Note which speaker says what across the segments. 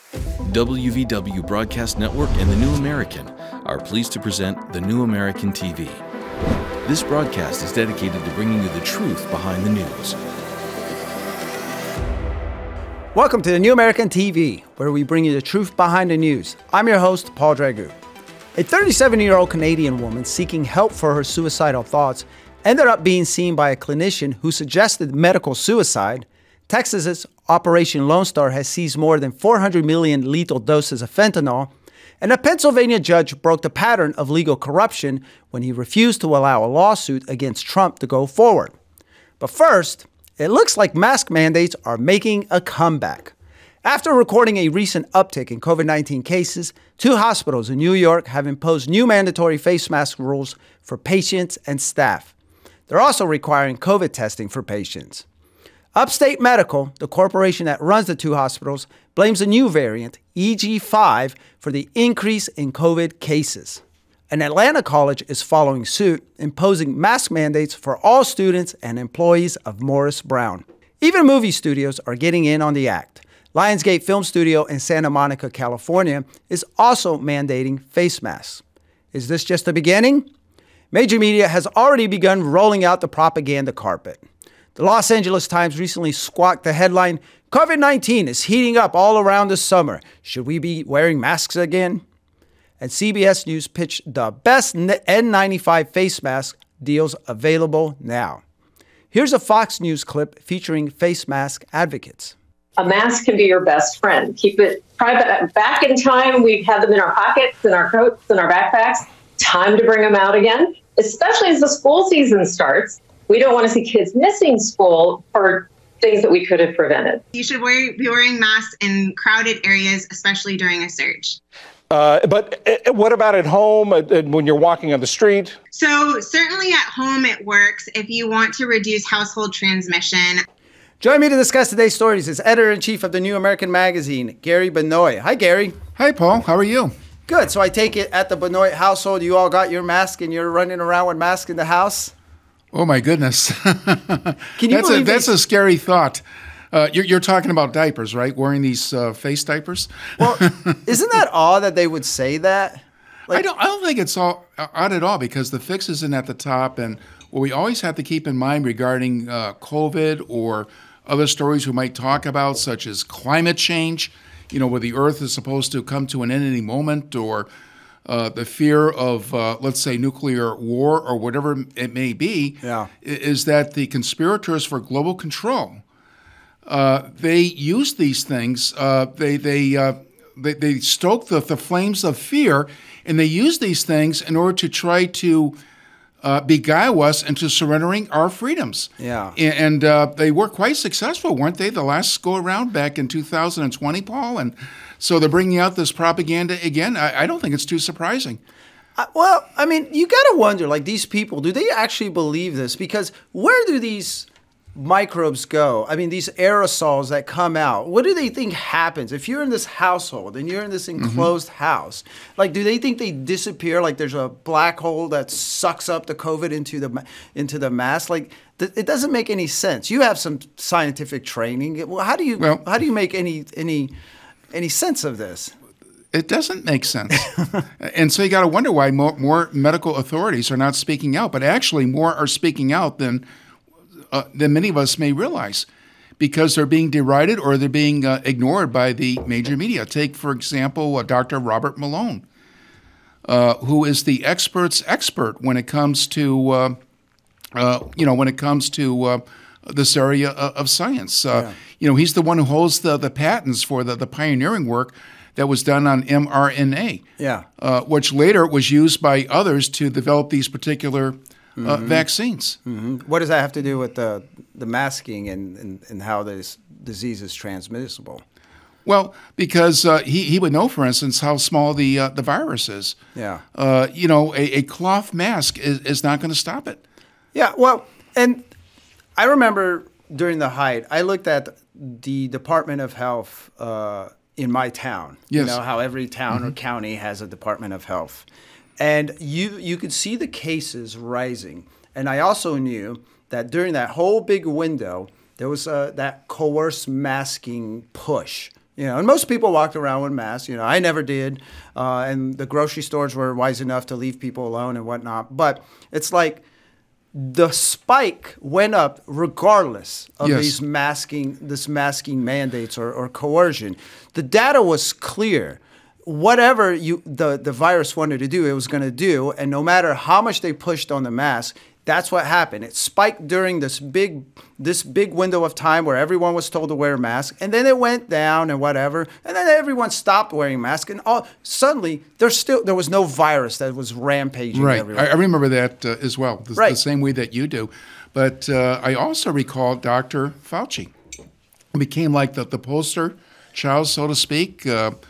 Speaker 1: WVW Broadcast Network and The New American are pleased to present The New American TV. This broadcast is dedicated to bringing you the truth behind the news.
Speaker 2: Welcome to The New American TV, where we bring you the truth behind the news. I'm your host, Paul Dragu. A 37-year-old Canadian woman seeking help for her suicidal thoughts ended up being seen by a clinician who suggested medical suicide. Texas's Operation Lone Star has seized more than 400 million lethal doses of fentanyl, and a Pennsylvania judge broke the pattern of legal corruption when he refused to allow a lawsuit against Trump to go forward. But first, it looks like mask mandates are making a comeback. After recording a recent uptick in COVID-19 cases, 2 hospitals in New York have imposed new mandatory face mask rules for patients and staff. They're also requiring COVID testing for patients. Upstate Medical, the corporation that runs the 2 hospitals, blames a new variant, EG5, for the increase in COVID cases. An Atlanta college is following suit, imposing mask mandates for all students and employees of Morris Brown. Even movie studios are getting in on the act. Lionsgate Film Studio in Santa Monica, California, is also mandating face masks. Is this just the beginning? Major media has already begun rolling out the propaganda carpet. The Los Angeles Times recently squawked the headline, "COVID-19 is heating up all around this summer. Should we be wearing masks again?" And CBS News pitched the best N95 face mask deals available now. Here's a Fox News clip featuring face mask advocates.
Speaker 3: A mask can be your best friend. Keep it private. Back in time, we had them in our pockets, in our coats, in our backpacks. Time to bring them out again, especially as the school season starts. We don't want to see kids missing school for things that we could have prevented.
Speaker 4: You should be wearing masks in crowded areas, especially during a surge.
Speaker 5: But what about at home when you're walking on the street?
Speaker 4: So certainly at home it works if you want to reduce household transmission.
Speaker 2: Join me to discuss today's stories is editor-in-chief of the New American Magazine, Gary Benoit. Hi, Gary.
Speaker 6: Hi, Paul. How are you?
Speaker 2: Good. So I take it at the Benoit household, you all got your mask and you're running around with masks in the house?
Speaker 6: Oh, my goodness.
Speaker 2: Can you believe
Speaker 6: that's a scary thought. You're talking about diapers, right? Wearing these face diapers?
Speaker 2: Well, isn't that odd that they would say that?
Speaker 6: I don't think it's all odd at all, because the fix isn't at the top. And what we always have to keep in mind regarding COVID or other stories we might talk about, such as climate change, where the earth is supposed to come to an end any moment, or the fear of, let's say, nuclear war or whatever it may be, is that the conspirators for global control, they use these things. They stoke the flames of fear, and they use these things in order to try to beguile us into surrendering our freedoms.
Speaker 2: Yeah.
Speaker 6: And they were quite successful, weren't they, the last go-around back in 2020, Paul? And so they're bringing out this propaganda again. I don't think it's too surprising.
Speaker 2: Well, I mean, you got to wonder, like, these people, do they actually believe this? Because where do these microbes go? I mean, these aerosols that come out, what do they think happens? If you're in this household and you're in this enclosed house, like, do they think they disappear? Like there's a black hole that sucks up the COVID into the mass? Like, it doesn't make any sense. You have some scientific training. Well, how do you make any sense of this?
Speaker 6: It doesn't make sense. And so you got to wonder why more medical authorities are not speaking out, but actually more are speaking out than many of us may realize, because they're being derided or they're being ignored by the major media. Take, for example, Dr. Robert Malone, who is the expert's expert when it comes to, this area of science. He's the one who holds the patents for the pioneering work that was done on mRNA, which later was used by others to develop these particular vaccines.
Speaker 2: What does that have to do with the masking and how this disease is transmissible?
Speaker 6: Well, because he would know, for instance, how small the virus is.
Speaker 2: Yeah.
Speaker 6: A cloth mask is not going to stop it.
Speaker 2: Yeah, well, and I remember during the height, I looked at the Department of Health in my town.
Speaker 6: Yes.
Speaker 2: You know how every town or county has a Department of Health. And you could see the cases rising. And I also knew that during that whole big window, there was that coerced masking push And most people walked around with masks. I never did. And the grocery stores were wise enough to leave people alone and whatnot. But it's like the spike went up regardless of these masking mandates or coercion. The data was clear. Whatever the virus wanted to do, it was going to do. And no matter how much they pushed on the mask, that's what happened. It spiked during this big window of time where everyone was told to wear a mask, and then it went down and whatever, and then everyone stopped wearing masks, and suddenly there was no virus that was rampaging everywhere.
Speaker 6: I remember that as well, the same way that you do. But I also recall Dr. Fauci. It became like the poster child, so to speak,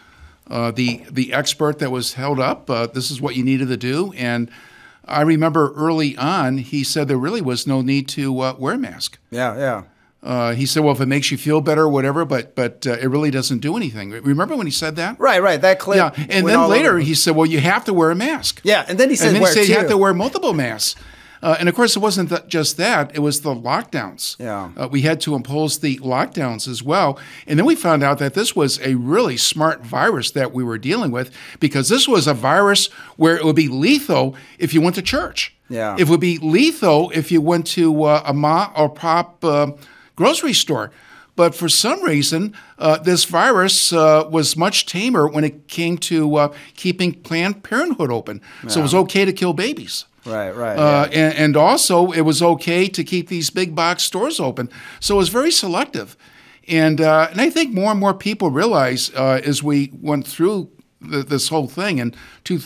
Speaker 6: the expert that was held up. This is what you needed to do, and I remember early on, he said there really was no need to wear a mask.
Speaker 2: Yeah.
Speaker 6: He said, well, if it makes you feel better or whatever, but it really doesn't do anything. Remember when he said that?
Speaker 2: Right. That clip.
Speaker 6: Yeah, and then later he said, well, you have to wear a mask.
Speaker 2: Yeah, and then he said,
Speaker 6: you have to wear multiple masks. And of course, it wasn't just that. It was the lockdowns.
Speaker 2: Yeah.
Speaker 6: We had to impose the lockdowns as well. And then we found out that this was a really smart virus that we were dealing with, because this was a virus where it would be lethal if you went to church.
Speaker 2: Yeah.
Speaker 6: It would be lethal if you went to a ma or pop grocery store. But for some reason, this virus was much tamer when it came to keeping Planned Parenthood open. Yeah. So it was okay to kill babies.
Speaker 2: Right.
Speaker 6: And also, it was okay to keep these big box stores open. So it was very selective. And I think more and more people realize as we went through this whole thing in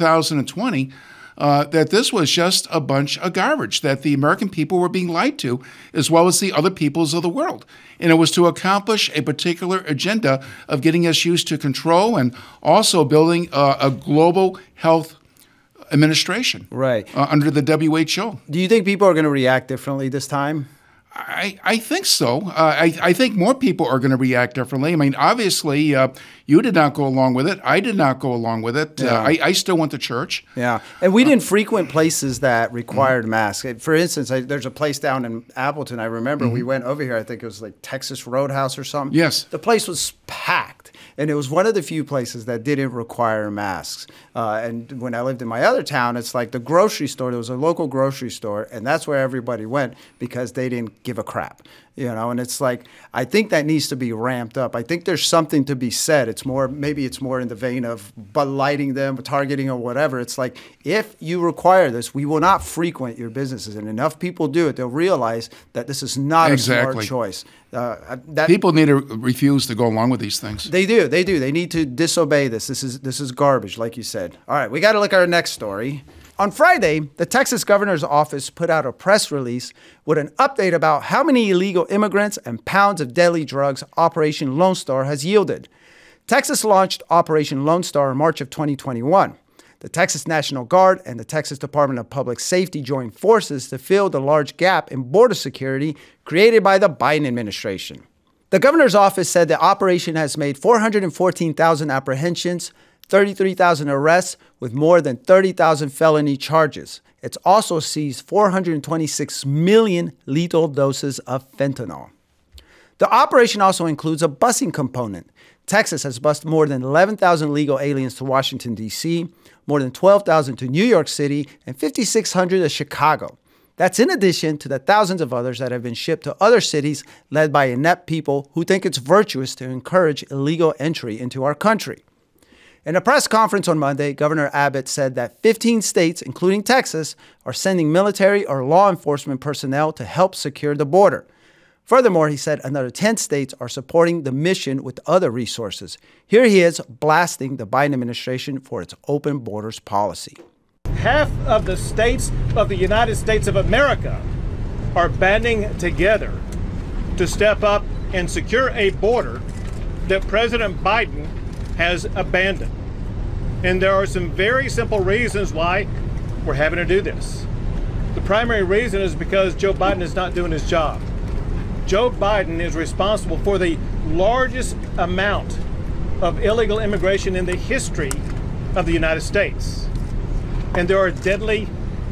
Speaker 6: 2020 that this was just a bunch of garbage, that the American people were being lied to, as well as the other peoples of the world. And it was to accomplish a particular agenda of getting us used to control and also building a global health administration under the WHO.
Speaker 2: Do you think people are going to react differently this time?
Speaker 6: I think so. I think more people are going to react differently. I mean, obviously, you did not go along with it. I did not go along with it.
Speaker 2: Yeah.
Speaker 6: I still went to church.
Speaker 2: Yeah, and we didn't frequent places that required masks. For instance, there's a place down in Appleton. I remember we went over here. I think it was like Texas Roadhouse or something.
Speaker 6: Yes.
Speaker 2: The place was packed, and it was one of the few places that didn't require masks. And when I lived in my other town, it's like the grocery store. There was a local grocery store, and that's where everybody went because they didn't give a crap, and it's like, I think that needs to be ramped up. I think there's something to be said. Maybe it's more in the vein of Bud Lighting them, targeting or whatever. It's like, if you require this, we will not frequent your businesses. And enough people do it, they'll realize that this is not a smart choice.
Speaker 6: People need to refuse to go along with these things.
Speaker 2: They do. They need to disobey this. This is garbage, like you said. All right, we got to look at our next story. On Friday, the Texas governor's office put out a press release with an update about how many illegal immigrants and pounds of deadly drugs Operation Lone Star has yielded. Texas launched Operation Lone Star in March of 2021. The Texas National Guard and the Texas Department of Public Safety joined forces to fill the large gap in border security created by the Biden administration. The governor's office said the operation has made 414,000 apprehensions, 33,000 arrests with more than 30,000 felony charges. It's also seized 426 million lethal doses of fentanyl. The operation also includes a busing component. Texas has bused more than 11,000 legal aliens to Washington, D.C., more than 12,000 to New York City, and 5,600 to Chicago. That's in addition to the thousands of others that have been shipped to other cities led by inept people who think it's virtuous to encourage illegal entry into our country. In a press conference on Monday, Governor Abbott said that 15 states, including Texas, are sending military or law enforcement personnel to help secure the border. Furthermore, he said another 10 states are supporting the mission with other resources. Here he is blasting the Biden administration for its open borders policy.
Speaker 7: Half of the states of the United States of America are banding together to step up and secure a border that President Biden has abandoned. And there are some very simple reasons why we're having to do this. The primary reason is because Joe Biden is not doing his job. Joe Biden is responsible for the largest amount of illegal immigration in the history of the United States. And there are deadly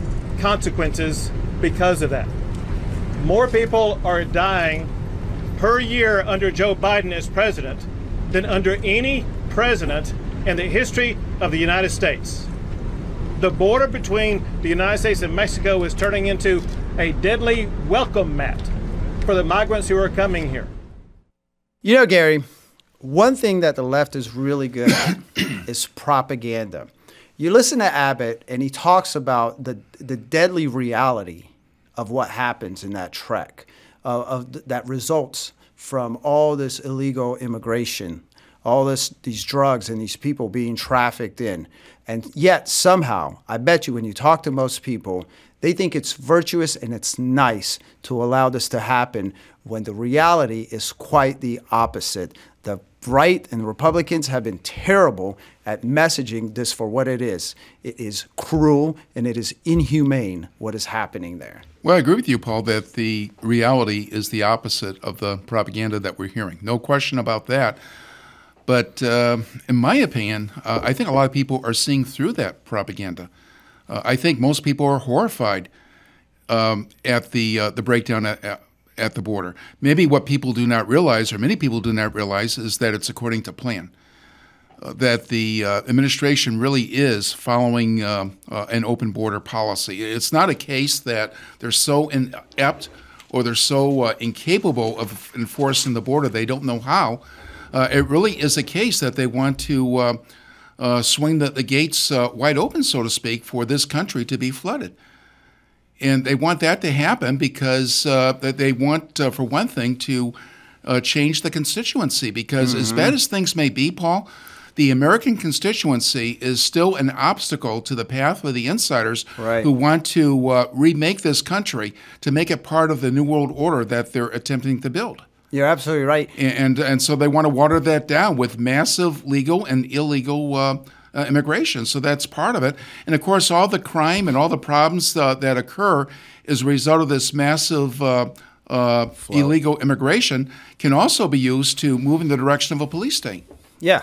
Speaker 7: consequences because of that. More people are dying per year under Joe Biden as president than under any president in the history of the United States. The border between the United States and Mexico is turning into a deadly welcome mat for the migrants who are coming here.
Speaker 2: You know, Gary, one thing that the left is really good at is propaganda. You listen to Abbott, and he talks about the deadly reality of what happens in that trek, that results from all this illegal immigration, all these drugs and these people being trafficked in. And yet somehow, I bet you when you talk to most people, they think it's virtuous and it's nice to allow this to happen when the reality is quite the opposite. The right and the Republicans have been terrible at messaging this for what it is. It is cruel and it is inhumane what is happening there.
Speaker 6: Well, I agree with you, Paul, that the reality is the opposite of the propaganda that we're hearing. No question about that. But in my opinion, I think a lot of people are seeing through that propaganda. I think most people are horrified at the breakdown at the border. Maybe what people do not realize, or many people do not realize, is that it's according to plan. That the administration really is following an open border policy. It's not a case that they're so inept or they're so incapable of enforcing the border they don't know how. It really is a case that they want to swing the gates wide open, so to speak, for this country to be flooded. And they want that to happen because they want, for one thing, to change the constituency. Because as bad as things may be, Paul, the American constituency is still an obstacle to the path of the insiders who want to remake this country to make it part of the New World Order that they're attempting to build.
Speaker 2: You're absolutely right.
Speaker 6: And so they want to water that down with massive legal and illegal immigration. So that's part of it. And, of course, all the crime and all the problems that occur as a result of this massive illegal immigration can also be used to move in the direction of a police state.
Speaker 2: Yeah.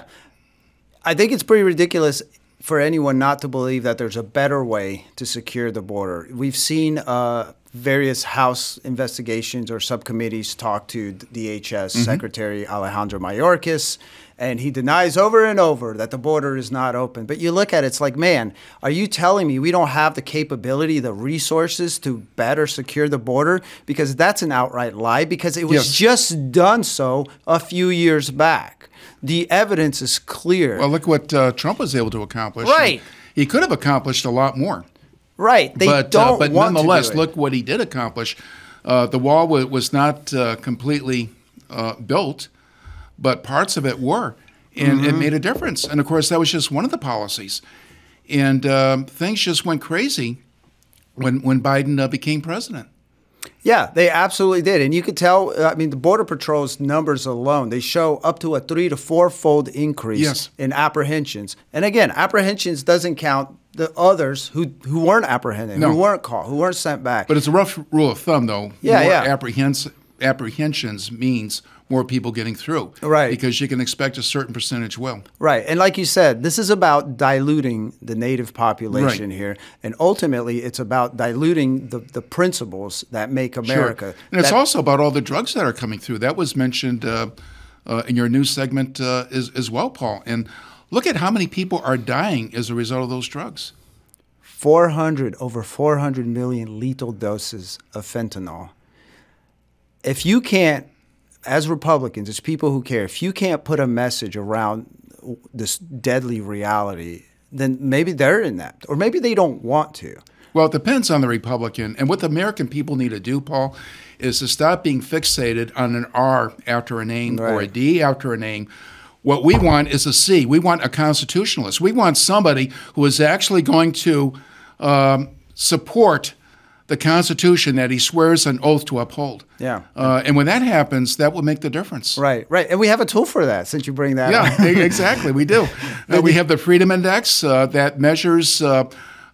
Speaker 2: I think it's pretty ridiculous for anyone not to believe that there's a better way to secure the border. We've seen various House investigations or subcommittees talk to DHS Secretary Alejandro Mayorkas, and he denies over and over that the border is not open. But you look at it, it's like, man, are you telling me we don't have the capability, the resources to better secure the border? Because that's an outright lie, because it was just done so a few years back. The evidence is clear.
Speaker 6: Well, look what Trump was able to accomplish.
Speaker 2: Right.
Speaker 6: He could have accomplished a lot more.
Speaker 2: Right.
Speaker 6: But nonetheless, look what he did accomplish. The wall was not completely built, but parts of it were. And it made a difference. And, of course, that was just one of the policies. And things just went crazy when Biden became president.
Speaker 2: Yeah, they absolutely did. And you could tell, I mean, the Border Patrol's numbers alone, they show up to a 3- to 4-fold increase in apprehensions. And again, apprehensions doesn't count the others who weren't apprehended, who weren't caught, who weren't sent back.
Speaker 6: But it's a rough rule of thumb, though. More apprehensions means more people getting through.
Speaker 2: Right.
Speaker 6: Because you can expect a certain percentage will.
Speaker 2: Right. And like you said, this is about diluting the native population here. And ultimately, it's about diluting the principles that make America.
Speaker 6: Sure. And it's also about all the drugs that are coming through. That was mentioned in your news segment as well, Paul. And look at how many people are dying as a result of those drugs.
Speaker 2: Over 400 million lethal doses of fentanyl. If you can't, as Republicans, as people who care, if you can't put a message around this deadly reality, then maybe they're inept, or maybe they don't want to.
Speaker 6: Well, it depends on the Republican. And what the American people need to do, Paul, is to stop being fixated on an R after a name or a D after a name. What we want is a C. We want a constitutionalist. We want somebody who is actually going to support the Constitution that he swears an oath to uphold.
Speaker 2: Yeah.
Speaker 6: And when that happps, that will make the difference.
Speaker 2: Right. And we have a tool for that, since you bring that up.
Speaker 6: Yeah, exactly. We do. We have the Freedom Index that measures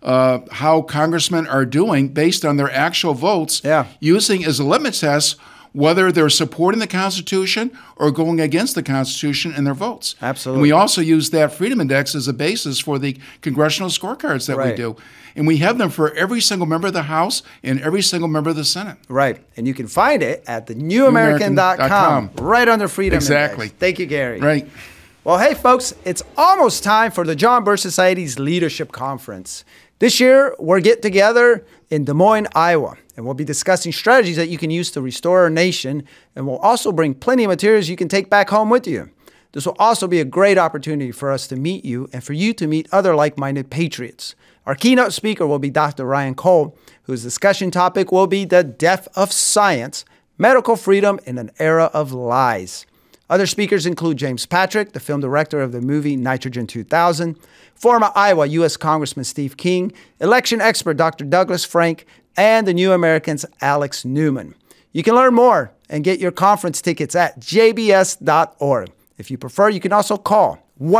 Speaker 6: how congressmen are doing based on their actual votes, using as a litmus test whether they're supporting the Constitution or going against the Constitution in their votes.
Speaker 2: Absolutely.
Speaker 6: And we also use that Freedom Index as a basis for the congressional scorecards that we do. And we have them for every single member of the House and every single member of the Senate.
Speaker 2: Right. And you can find it at thenewamerican.com, right under Freedom
Speaker 6: Exactly.
Speaker 2: Index. Thank you, Gary.
Speaker 6: Right.
Speaker 2: Well, hey, folks, it's almost time for the John Birch Society's Leadership Conference. This year, we're getting together in Des Moines, Iowa, and we'll be discussing strategies that you can use to restore our nation, and we'll also bring plenty of materials you can take back home with you. This will also be a great opportunity for us to meet you and for you to meet other like-minded patriots. Our keynote speaker will be Dr. Ryan Cole, whose discussion topic will be the death of science, medical freedom in an era of lies. Other speakers include James Patrick, the film director of the movie Nitrogen 2000, former Iowa U.S. Congressman Steve King, election expert Dr. Douglas Frank, and the New American's Alex Newman. You can learn more and get your conference tickets at jbs.org. If you prefer, you can also call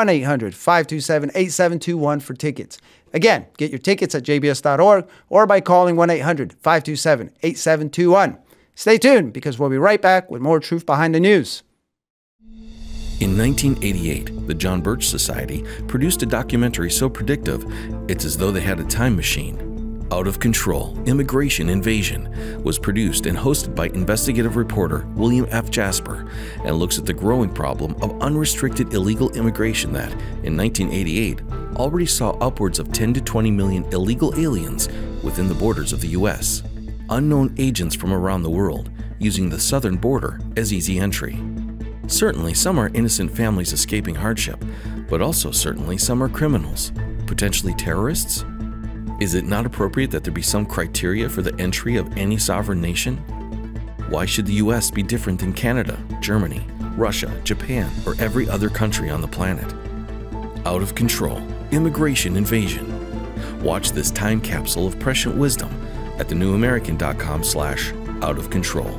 Speaker 2: 1-800-527-8721 for tickets. Again, get your tickets at jbs.org or by calling 1-800-527-8721. Stay tuned because we'll be right back with more Truth Behind the News.
Speaker 1: In 1988, the John Birch Society produced a documentary so predictive, it's as though they had a time machine. Out of Control, Immigration Invasion was produced and hosted by investigative reporter William F. Jasper and looks at the growing problem of unrestricted illegal immigration that, in 1988, already saw upwards of 10 to 20 million illegal aliens within the borders of the U.S. Unknown agents from around the world using the southern border as easy entry. Certainly, some are innocent families escaping hardship, but also certainly some are criminals, potentially terrorists. Is it not appropriate that there be some criteria for the entry of any sovereign nation? Why should the U.S. be different than Canada, Germany, Russia, Japan, or every other country on the planet? Out of Control, Immigration Invasion. Watch this time capsule of prescient wisdom at thenewamerican.com/outofcontrol.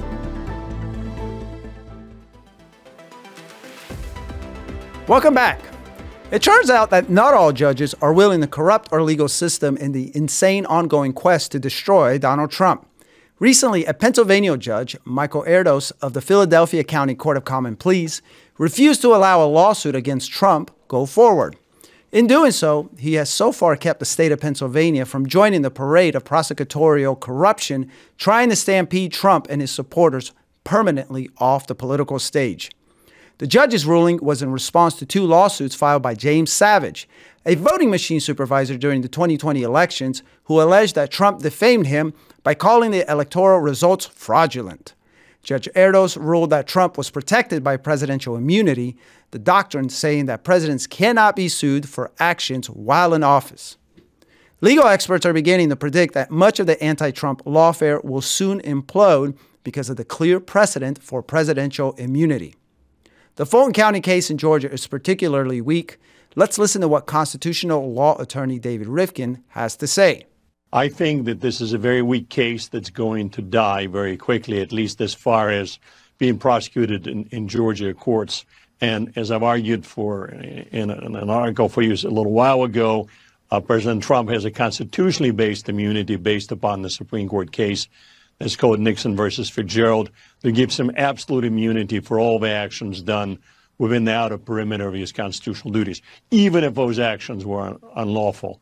Speaker 2: Welcome back. It turns out that not all judges are willing to corrupt our legal system in the insane ongoing quest to destroy Donald Trump. Recently, a Pennsylvania judge, Michael Erdos of the Philadelphia County Court of Common Pleas, refused to allow a lawsuit against Trump go forward. In doing so, he has so far kept the state of Pennsylvania from joining the parade of prosecutorial corruption trying to stampede Trump and his supporters permanently off the political stage. The judge's ruling was in response to 2 lawsuits filed by James Savage, a voting machine supervisor during the 2020 elections, who alleged that Trump defamed him by calling the electoral results fraudulent. Judge Erdos ruled that Trump was protected by presidential immunity, the doctrine saying that presidents cannot be sued for actions while in office. Legal experts are beginning to predict that much of the anti-Trump lawfare will soon implode because of the clear precedent for presidential immunity. The Fulton County case in Georgia is particularly weak. Let's listen to what constitutional law attorney David Rifkin has to say.
Speaker 8: I think that this is a very weak case that's going to die very quickly, at least as far as being prosecuted in Georgia courts. And as I've argued for in an article for you a little while ago, President Trump has a constitutionally based immunity based upon the Supreme Court case. It's called Nixon versus Fitzgerald, that gives him absolute immunity for all the actions done within the outer perimeter of his constitutional duties, even if those actions were unlawful.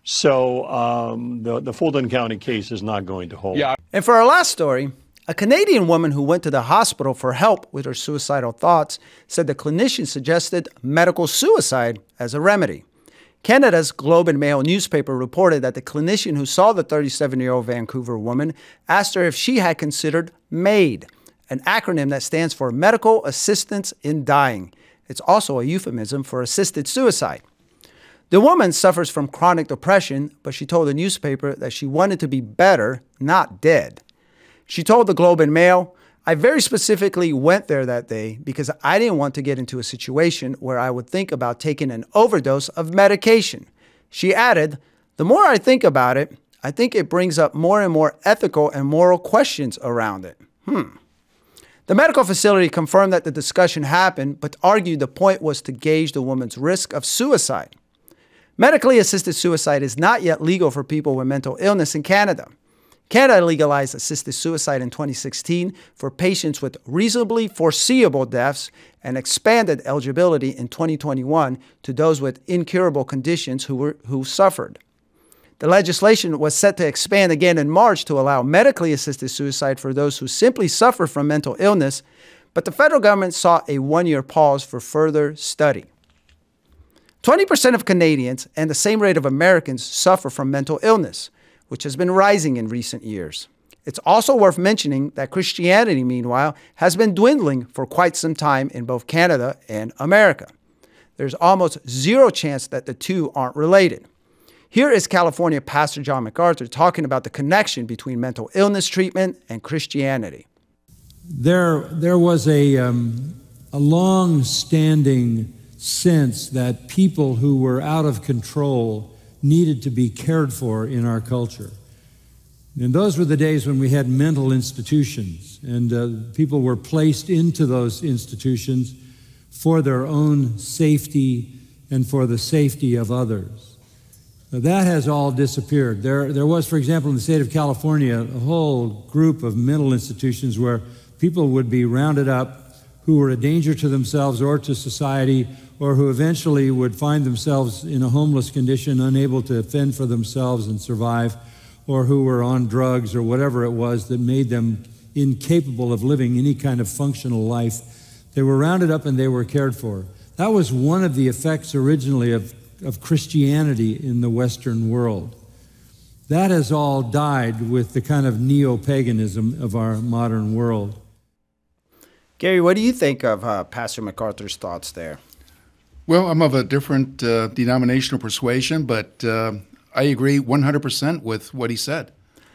Speaker 8: So the Fulton County case is not going to hold.
Speaker 2: Yeah. And for our last story, a Canadian woman who went to the hospital for help with her suicidal thoughts said the clinician suggested medical suicide as a remedy. Canada's Globe and Mail newspaper reported that the clinician who saw the 37-year-old Vancouver woman asked her if she had considered MAID, an acronym that stands for Medical Assistance in Dying. It's also a euphemism for assisted suicide. The woman suffers from chronic depression, but she told the newspaper that she wanted to be better, not dead. She told the Globe and Mail, "I very specifically went there that day because I didn't want to get into a situation where I would think about taking an overdose of medication." She added, "The more I think about it, I think it brings up more and more ethical and moral questions around it." The medical facility confirmed that the discussion happened, but argued the point was to gauge the woman's risk of suicide. Medically assisted suicide is not yet legal for people with mental illness in Canada. Canada legalized assisted suicide in 2016 for patients with reasonably foreseeable deaths and expanded eligibility in 2021 to those with incurable conditions who suffered. The legislation was set to expand again in March to allow medically assisted suicide for those who simply suffer from mental illness, but the federal government sought a one-year pause for further study. 20% of Canadians and the same rate of Americans suffer from mental illness, which has been rising in recent years. It's also worth mentioning that Christianity, meanwhile, has been dwindling for quite some time in both Canada and America. There's almost zero chance that the two aren't related. Here is California Pastor John MacArthur talking about the connection between mental illness treatment and Christianity.
Speaker 9: There was a long-standing sense that people who were out of control needed to be cared for in our culture. And those were the days when we had mental institutions, and people were placed into those institutions for their own safety and for the safety of others. Now, that has all disappeared. There was, for example, in the state of California, a whole group of mental institutions where people would be rounded up who were a danger to themselves or to society, or who eventually would find themselves in a homeless condition, unable to fend for themselves and survive, or who were on drugs or whatever it was that made them incapable of living any kind of functional life. They were rounded up and they were cared for. That was one of the effects originally of Christianity in the Western world. That has all died with the kind of neo-paganism of our modern world.
Speaker 2: Gary, what do you think of Pastor MacArthur's thoughts there?
Speaker 6: Well, I'm of a different denominational persuasion, but I agree 100% with what he said.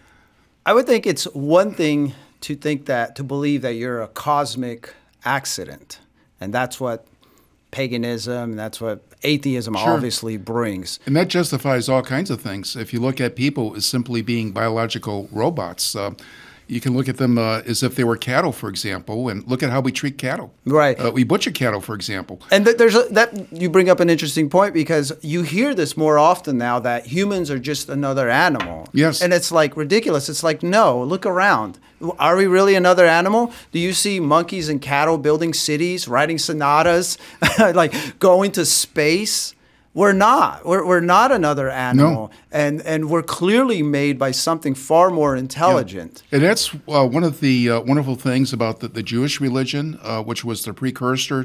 Speaker 2: I would think it's one thing to believe that you're a cosmic accident, and that's what paganism, that's what atheism obviously brings.
Speaker 6: And that justifies all kinds of things. If you look at people as simply being biological robots, you can look at them as if they were cattle, for example, and look at how we treat cattle.
Speaker 2: Right.
Speaker 6: We butcher cattle, for example.
Speaker 2: And that you bring up an interesting point, because you hear this more often now, that humans are just another animal.
Speaker 6: Yes.
Speaker 2: And it's like ridiculous. It's like, no, look around. Are we really another animal? Do you see monkeys and cattle building cities, writing sonatas, like going to space? We're not. We're not another animal,
Speaker 6: no.
Speaker 2: And we're clearly made by something far more intelligent.
Speaker 6: Yeah. And that's one of the wonderful things about the Jewish religion, which was the precursor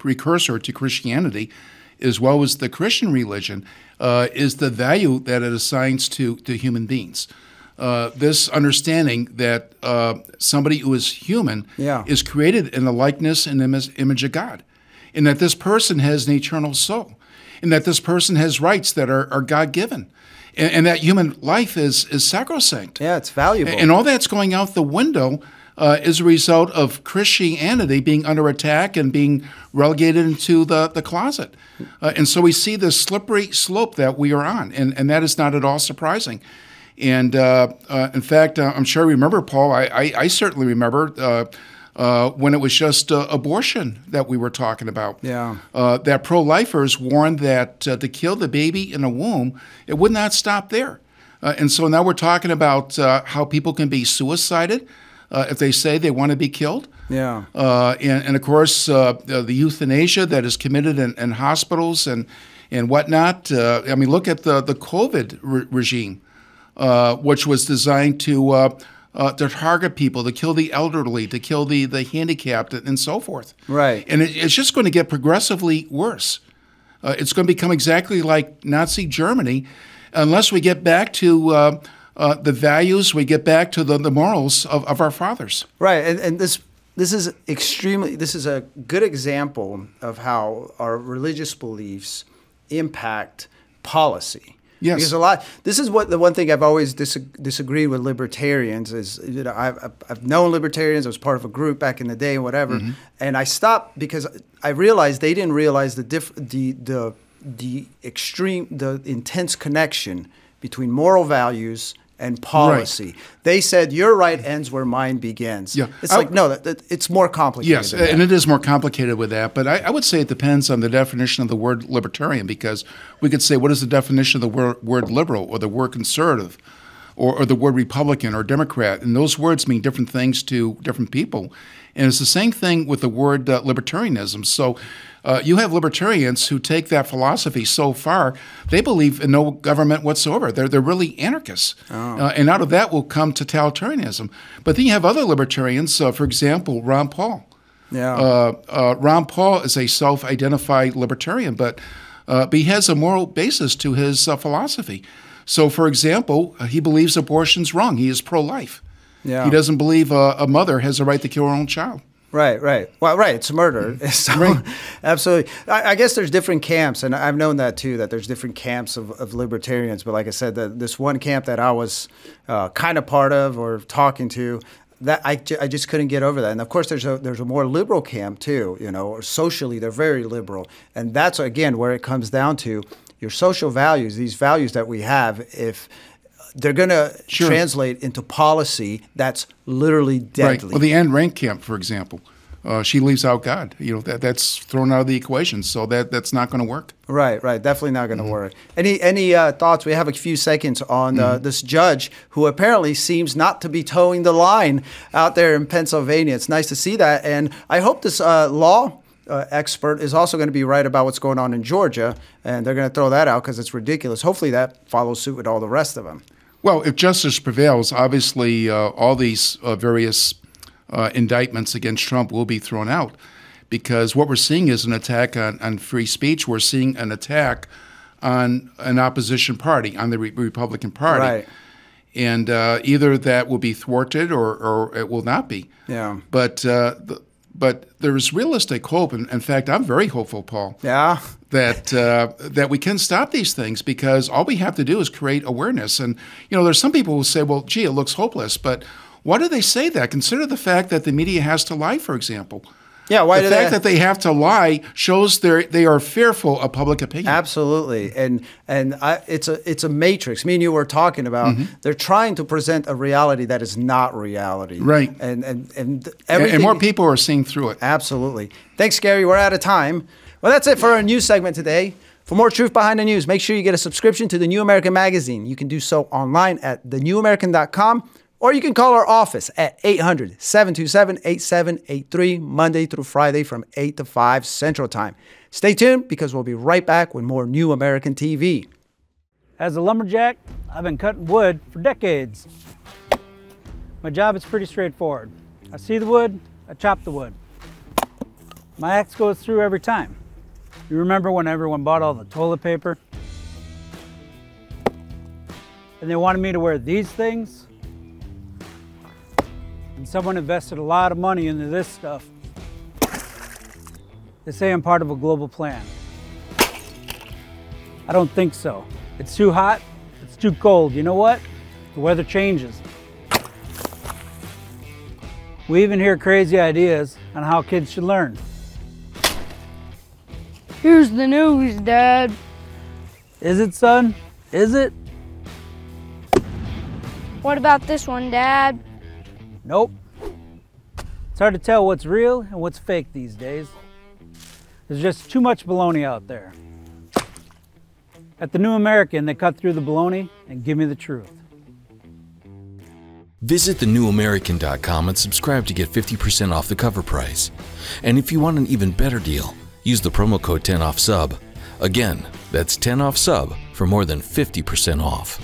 Speaker 6: to Christianity, as well as the Christian religion, is the value that it assigns to human beings. This understanding that somebody who is human is created in the likeness and image of God, and that this person has an eternal soul, and that this person has rights that are God-given, and that human life is sacrosanct.
Speaker 2: Yeah, it's valuable.
Speaker 6: And all that's going out the window is a result of Christianity being under attack and being relegated into the closet. And so we see this slippery slope that we are on, and that is not at all surprising. And in fact, I'm sure you remember, Paul, I certainly remember when it was just abortion that we were talking about.
Speaker 2: Yeah.
Speaker 6: That pro-lifers warned that to kill the baby in the womb, it would not stop there. And so now we're talking about how people can be suicided if they say they want to be killed.
Speaker 2: Yeah.
Speaker 6: And of course, the euthanasia that is committed in hospitals and whatnot. I mean, look at the COVID regime, which was designed to target people, to kill the elderly, to kill the handicapped, and so forth.
Speaker 2: Right.
Speaker 6: And it's just going to get progressively worse. It's going to become exactly like Nazi Germany, unless we get back to the values, we get back to the morals of our fathers.
Speaker 2: Right. And this is a good example of how our religious beliefs impact policy.
Speaker 6: Yes.
Speaker 2: Because this is the one thing I've always disagreed with libertarians is, I've known libertarians. I was part of a group back in the day and whatever, and I stopped because I realized they didn't realize the intense connection between moral values and policy. Right. They said your right ends where mine begins. Yeah. It's it's more complicated.
Speaker 6: Yes,
Speaker 2: than that.
Speaker 6: And it is more complicated with that. But I would say it depends on the definition of the word libertarian, because we could say, what is the definition of the word liberal or the word conservative? or the word Republican or Democrat, and those words mean different things to different people. And it's the same thing with the word libertarianism. So you have libertarians who take that philosophy so far, they believe in no government whatsoever. They're really anarchists. And out of that will come totalitarianism. But then you have other libertarians, for example, Ron Paul.
Speaker 2: Yeah.
Speaker 6: Ron Paul is a self-identified libertarian, but he has a moral basis to his philosophy. So, for example, he believes abortion's wrong. He is pro-life.
Speaker 2: Yeah.
Speaker 6: He doesn't believe a mother has the right to kill her own child.
Speaker 2: Right. Well, right. It's murder. So,
Speaker 6: Right.
Speaker 2: Absolutely. I guess there's different camps, and I've known that too, that there's different camps of libertarians. But like I said, this one camp that I was kind of part of or talking to, that I just couldn't get over that. And of course, there's a more liberal camp too, or socially they're very liberal. And that's, again, where it comes down to your social values, these values that we have, if they're going to translate into policy that's literally deadly.
Speaker 6: Right. Well, the Anne Rank camp, for example, she leaves out God. That's thrown out of the equation. So that's not going to work.
Speaker 2: Right. Definitely not going to work. Any thoughts? We have a few seconds on this judge who apparently seems not to be towing the line out there in Pennsylvania. It's nice to see that. And I hope this law expert is also going to be right about what's going on in Georgia. And they're going to throw that out because it's ridiculous. Hopefully that follows suit with all the rest of them.
Speaker 6: Well, if justice prevails, obviously all these various indictments against Trump will be thrown out, because what we're seeing is an attack on free speech. We're seeing an attack on an opposition party, on the Republican Party.
Speaker 2: Right.
Speaker 6: And either that will be thwarted or it will not be.
Speaker 2: Yeah.
Speaker 6: But there is realistic hope. And in fact, I'm very hopeful, Paul.
Speaker 2: Yeah.
Speaker 6: That we can stop these things, because all we have to do is create awareness. And, there's some people who say, well, gee, it looks hopeless. But why do they say that? Consider the fact that the media has to lie, for example.
Speaker 2: Yeah,
Speaker 6: the fact that they have to lie shows they are fearful of public opinion.
Speaker 2: Absolutely, and it's a matrix. Me and you were talking about. They're trying to present a reality that is not reality.
Speaker 6: Right,
Speaker 2: and everything.
Speaker 6: And more people are seeing through it.
Speaker 2: Absolutely. Thanks, Gary. We're out of time. Well, that's it for our news segment today. For more truth behind the news, make sure you get a subscription to the New American Magazine. You can do so online at thenewamerican.com. Or you can call our office at 800-727-8783, Monday through Friday from 8 to 5 Central Time. Stay tuned, because we'll be right back with more New American TV.
Speaker 10: As a lumberjack, I've been cutting wood for decades. My job is pretty straightforward. I see the wood, I chop the wood. My axe goes through every time. You remember when everyone bought all the toilet paper? And they wanted me to wear these things? And someone invested a lot of money into this stuff. They say I'm part of a global plan. I don't think so. It's too hot, it's too cold. You know what? The weather changes. We even hear crazy ideas on how kids should learn.
Speaker 11: Here's the news, Dad.
Speaker 10: Is it, son? Is it?
Speaker 11: What about this one, Dad?
Speaker 10: Nope. It's hard to tell what's real and what's fake these days. There's just too much baloney out there. At the New American, they cut through the baloney and give me the truth.
Speaker 1: Visit thenewamerican.com and subscribe to get 50% off the cover price. And if you want an even better deal, use the promo code 10OFFSUB. Again, that's 10OFFSUB for more than 50% off.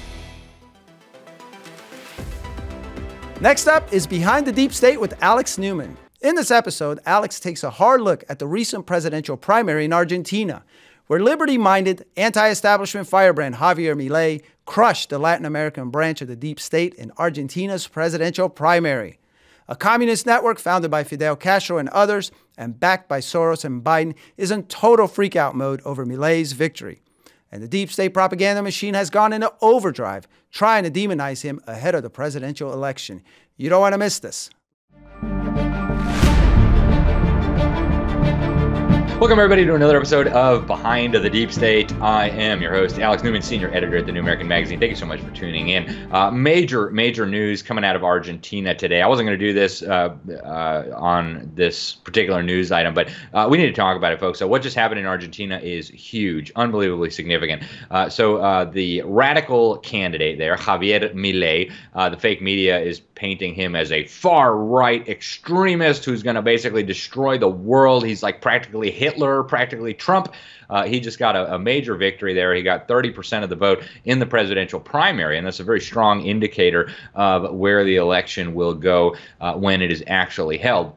Speaker 2: Next up is Behind the Deep State with Alex Newman. In this episode, Alex takes a hard look at the recent presidential primary in Argentina, where liberty-minded, anti-establishment firebrand Javier Milei crushed the Latin American branch of the deep state in Argentina's presidential primary. A communist network founded by Fidel Castro and others, and backed by Soros and Biden, is in total freak-out mode over Milei's victory. And the deep state propaganda machine has gone into overdrive, trying to demonize him ahead of the presidential election. You don't want to miss this.
Speaker 12: Welcome, everybody, to another episode of Behind the Deep State. I am your host, Alex Newman, senior editor at the New American Magazine. Thank you so much for tuning in. Major news coming out of Argentina today. I wasn't going to do this on this particular news item, but we need to talk about it, folks. So what just happened in Argentina is huge, unbelievably significant. So the radical candidate there, Javier Milei, the fake media is painting him as a far-right extremist who's going to basically destroy the world. He's like practically Hitler, practically Trump. He just got a major victory there. He got 30% of the vote in the presidential primary, and that's a very strong indicator of where the election will go when it is actually held.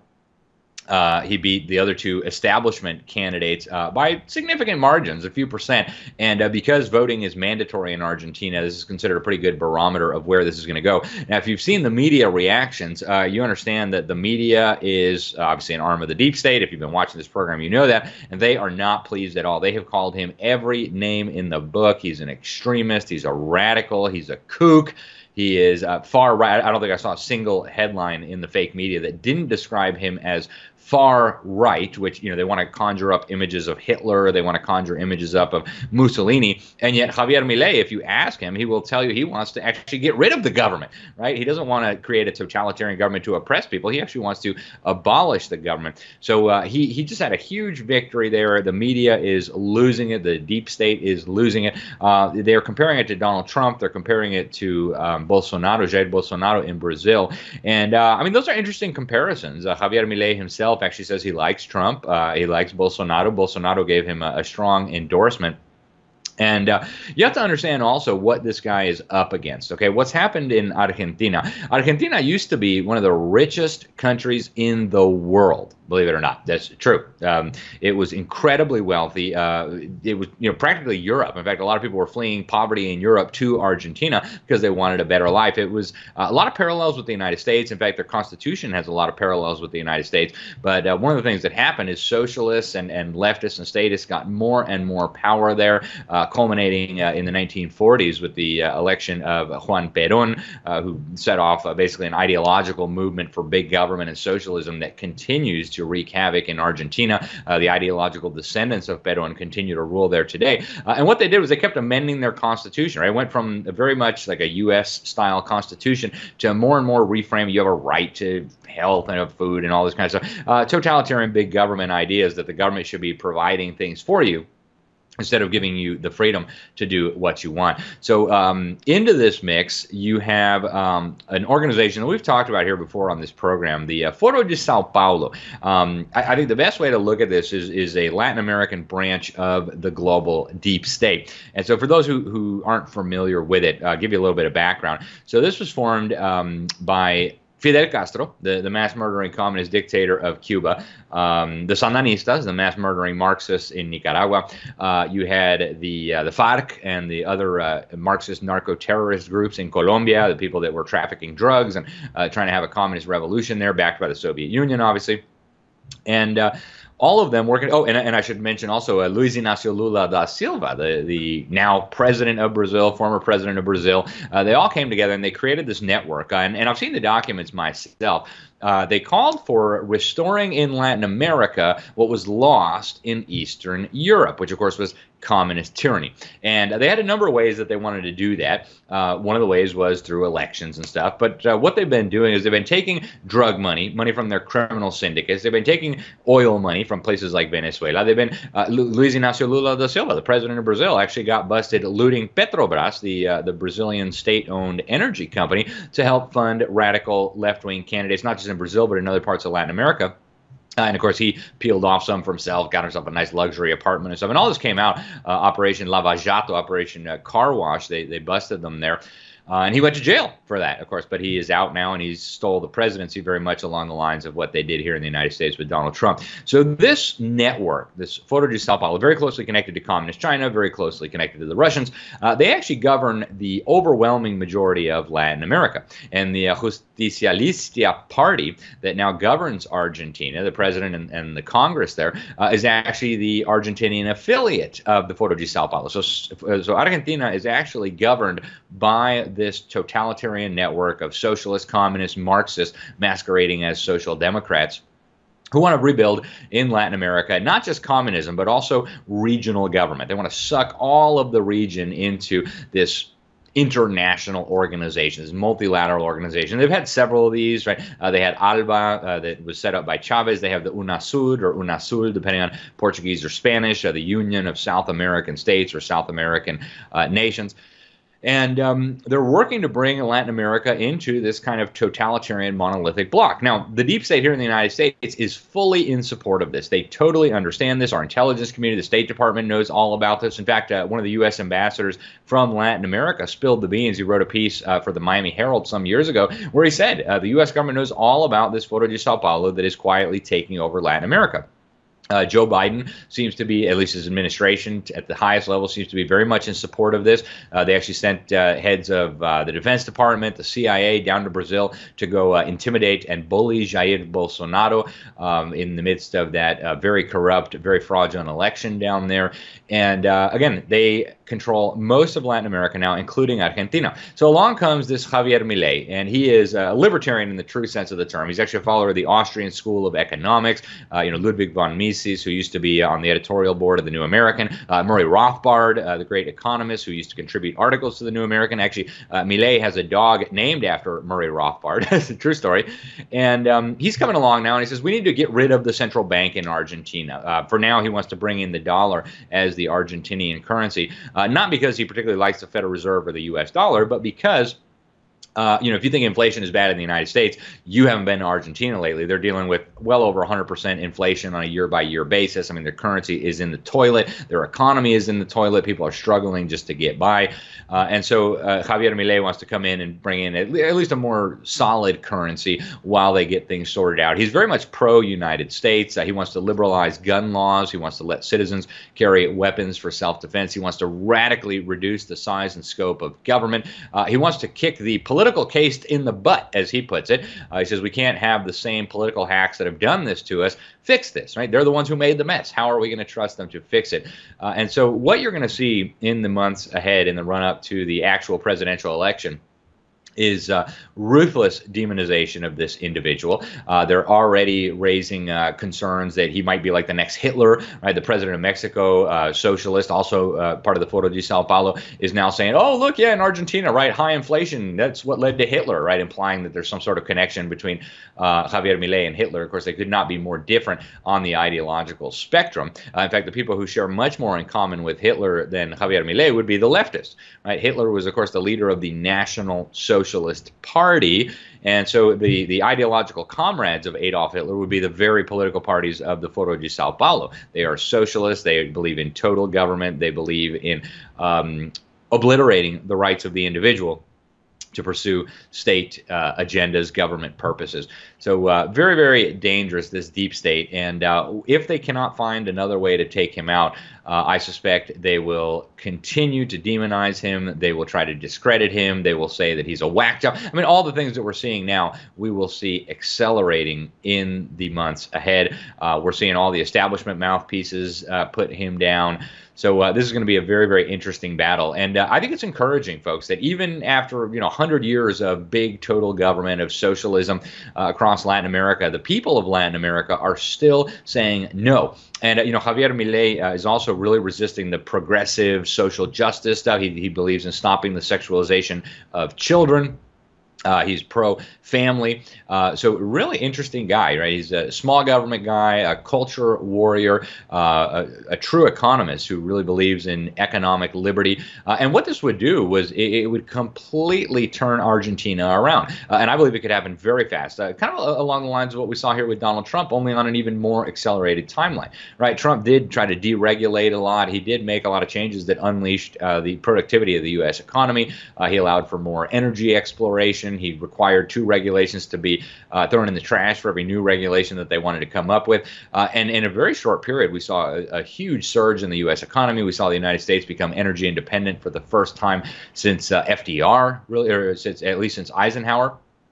Speaker 12: He beat the other two establishment candidates by significant margins, a few percent. And because voting is mandatory in Argentina, this is considered a pretty good barometer of where this is going to go. Now, if you've seen the media reactions, you understand that the media is obviously an arm of the deep state. If you've been watching this program, you know that. And they are not pleased at all. They have called him every name in the book. He's an extremist. He's a radical. He's a kook. He is far right. I don't think I saw a single headline in the fake media that didn't describe him as far right, which, you know, they want to conjure up images of Hitler, they want to conjure images up of Mussolini, and yet Javier Milei, if you ask him, he will tell you he wants to actually get rid of the government, right? He doesn't want to create a totalitarian government to oppress people. He actually wants to abolish the government. So he just had a huge victory there. The media is losing it. The deep state is losing it. They're comparing it to Donald Trump. They're comparing it to Bolsonaro, Jair Bolsonaro in Brazil. And I mean, those are interesting comparisons. Javier Milei himself actually says he likes Trump. He likes Bolsonaro. Bolsonaro gave him a strong endorsement. And you have to understand also what this guy is up against. Okay, what's happened in Argentina? Argentina used to be one of the richest countries in the world. Believe it or not, that's true. It was incredibly wealthy. It was, you know, practically Europe. In fact, a lot of people were fleeing poverty in Europe to Argentina because they wanted a better life. It was a lot of parallels with the United States. In fact, their constitution has a lot of parallels with the United States. But one of the things that happened is socialists and leftists and statists got more and more power there, culminating in the 1940s with the election of Juan Perón, who set off basically an ideological movement for big government and socialism that continues to wreak havoc in Argentina. The ideological descendants of Perón continue to rule there today. And what they did was they kept amending their constitution. Right? It went from very much like a U.S.-style constitution to more and more reframe. You have a right to health and food and all this kind of stuff. Totalitarian big government ideas that the government should be providing things for you instead of giving you the freedom to do what you want. So into this mix, you have an organization that we've talked about here before on this program, the Foro de Sao Paulo. I think the best way to look at this is a Latin American branch of the global deep state. And so for those who aren't familiar with it, I'll give you a little bit of background. So this was formed by Fidel Castro, the mass-murdering communist dictator of Cuba, the Sandinistas, the mass-murdering Marxists in Nicaragua. You had the FARC and the other Marxist narco-terrorist groups in Colombia, the people that were trafficking drugs and trying to have a communist revolution there, backed by the Soviet Union, obviously. And all of them working. Oh, and I should mention also Luiz Inácio Lula da Silva, the now president of Brazil, former president of Brazil. They all came together and they created this network. And I've seen the documents myself. They called for restoring in Latin America what was lost in Eastern Europe, which of course was communist tyranny. And they had a number of ways that they wanted to do that. One of the ways was through elections and stuff. But what they've been doing is they've been taking drug money from their criminal syndicates. They've been taking oil money from places like Venezuela. They've been Luiz Inácio Lula da Silva, the president of Brazil, actually got busted looting Petrobras, the Brazilian state-owned energy company, to help fund radical left-wing candidates, not just in Brazil, but in other parts of Latin America. And, of course, he peeled off some for himself, got himself a nice luxury apartment and stuff. And all this came out, Operation Lava Jato, Operation Car Wash. They busted them there. And he went to jail for that, of course, but he is out now, and he stole the presidency very much along the lines of what they did here in the United States with Donald Trump. So this network, this Foro de Sao Paulo, very closely connected to Communist China, very closely connected to the Russians, they actually govern the overwhelming majority of Latin America. And the Justicialista Party that now governs Argentina, the president and the Congress there, is actually the Argentinian affiliate of the Foro de Sao Paulo. So Argentina is actually governed by this totalitarian network of socialist, communist, Marxists masquerading as social democrats. who want to rebuild in Latin America, not just communism, but also regional government. They want to suck all of the region into this international organization, this multilateral organization. They've had several of these, right? They had ALBA that was set up by Chavez. They have the UNASUR or UNASUR, depending on Portuguese or Spanish, the Union of South American States or South American nations. And they're working to bring Latin America into this kind of totalitarian monolithic bloc. Now, the deep state here in the United States is fully in support of this. They totally understand this. Our intelligence community, the State Department knows all about this. In fact, one of the U.S. ambassadors from Latin America spilled the beans. He wrote a piece for the Miami Herald some years ago where he said the U.S. government knows all about this Foro de Sao Paulo that is quietly taking over Latin America. Joe Biden seems to be, at least his administration at the highest level, seems to be very much in support of this. They actually sent heads of the Defense Department, the CIA down to Brazil to go intimidate and bully Jair Bolsonaro in the midst of that very corrupt, very fraudulent election down there. And again, they control most of Latin America now, including Argentina. So along comes this Javier Milei, and he is a libertarian in the true sense of the term. He's actually a follower of the Austrian School of Economics, Ludwig von Mises, who used to be on the editorial board of the New American, Murray Rothbard, the great economist who used to contribute articles to the New American. Actually, Milei has a dog named after Murray Rothbard. It's a true story. And he's coming along now, and he says, we need to get rid of the central bank in Argentina. For now, he wants to bring in the dollar as the Argentinian currency. Not because he particularly likes the Federal Reserve or the U.S. dollar, but because if you think inflation is bad in the United States, you haven't been to Argentina lately. They're dealing with well over 100% inflation on a year-by-year basis. I mean, their currency is in the toilet. Their economy is in the toilet. People are struggling just to get by. And so Javier Milei wants to come in and bring in at least a more solid currency while they get things sorted out. He's very much pro-United States. He wants to liberalize gun laws. He wants to let citizens carry weapons for self-defense. He wants to radically reduce the size and scope of government. He wants to kick the political case in the butt, as he puts it. He says we can't have the same political hacks that have done this to us fix this, right? They're the ones who made the mess. How are we going to trust them to fix it? And so what you're going to see in the months ahead in the run-up to the actual presidential election is ruthless demonization of this individual. They're already raising concerns that he might be like the next Hitler, right? The president of Mexico, socialist, also part of the Foro de Sao Paulo, is now saying, oh, look, yeah, in Argentina, right, high inflation, that's what led to Hitler, right? Implying that there's some sort of connection between Javier Milei and Hitler. Of course, they could not be more different on the ideological spectrum. In fact, the people who share much more in common with Hitler than Javier Milei would be the leftists, right? Hitler was, of course, the leader of the National Socialist Party, and so the ideological comrades of Adolf Hitler would be the very political parties of the Foro de Sao Paulo. They are socialists. They believe in total government. They believe in obliterating the rights of the individual to pursue state agendas, government purposes. So very, very dangerous, this deep state. And if they cannot find another way to take him out, I suspect they will continue to demonize him. They will try to discredit him. They will say that he's a whack job. I mean, all the things that we're seeing now, we will see accelerating in the months ahead. We're seeing all the establishment mouthpieces put him down. So this is going to be a very, very interesting battle. And I think it's encouraging, folks, that even after 100 years of big total government, of socialism across Latin America, the people of Latin America are still saying no. And, Javier Milei is also really resisting the progressive social justice stuff. He believes in stopping the sexualization of children. He's pro-family. So really interesting guy, right? He's a small government guy, a culture warrior, a true economist who really believes in economic liberty. And what this would do was it would completely turn Argentina around. And I believe it could happen very fast, kind of along the lines of what we saw here with Donald Trump, only on an even more accelerated timeline, right? Trump did try to deregulate a lot. He did make a lot of changes that unleashed the productivity of the U.S. economy. He allowed for more energy exploration. He required 2 regulations to be thrown in the trash for every new regulation that they wanted to come up with. And in a very short period, we saw a huge surge in the U.S. economy. We saw the United States become energy independent for the first time since FDR, really, or at least since Eisenhower.